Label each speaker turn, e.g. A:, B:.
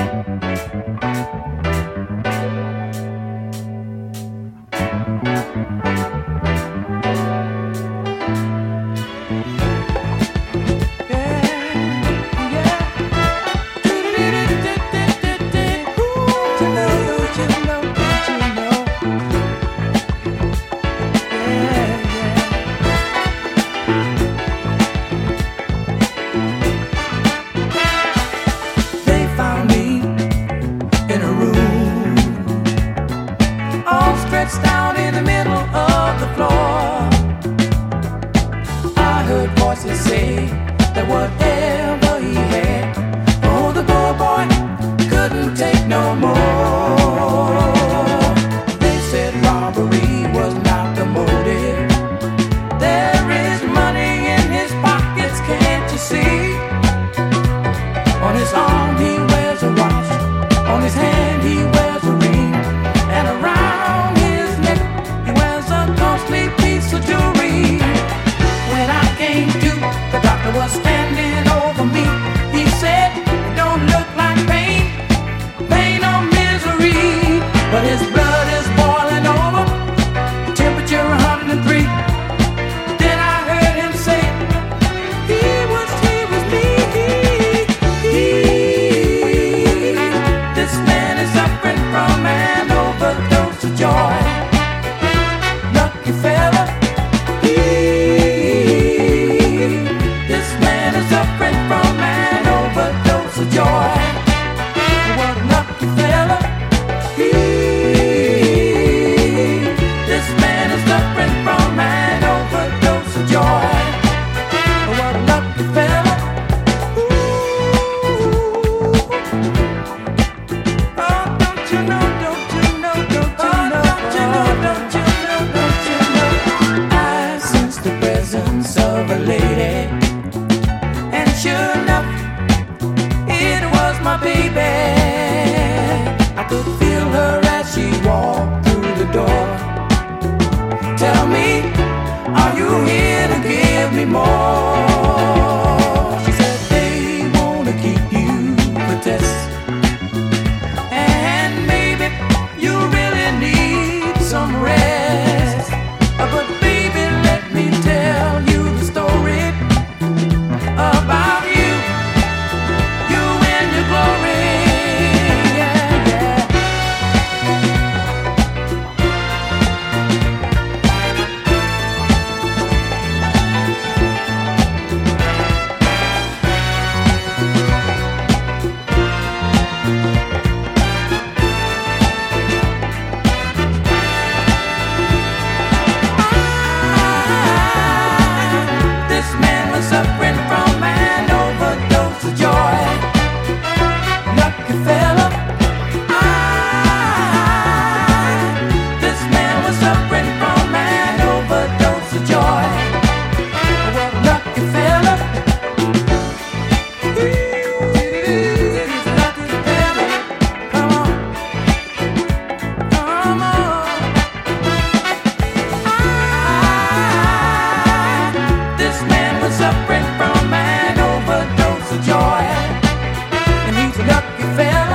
A: Down in the middle of the floor, I heard voices say that whatever he had, oh, the poor boy couldn't take no more. They said robbery was not the motive. There is money in his pockets, can't you see? On his arm he wears a watch, on his hand he wears a ring, and around piece of jewelry. When I came to, the doctor was standing over me. He said, it don't look like pain, pain or misery, but his blood is boiling over, temperature 103. Then I heard him say, he was me. This man is suffering from an overdose of joy. Lucky fella, this man is suffering from an overdose of joy. What a lucky fella, this man is suffering from an overdose of joy. What a lucky fella. Oh, don't you know, don't you know, don't you know, don't you know, don't you know. I sense the presence of a lady, and sure enough, it was my baby. I could feel her as she walked through the door. Tell me, are you here to give me more? She said they wanna keep you for tests, and maybe you really need some rest. But baby, let me tell you the story about you and your glory. Yeah, yeah. This man was suffering from an overdose of joy. Lucky fella. This man was suffering from an overdose of joy. What a lucky fella. Lucky fella. Come on. Come on. This man was suffering from an overdose of joy, and he's a lucky fella.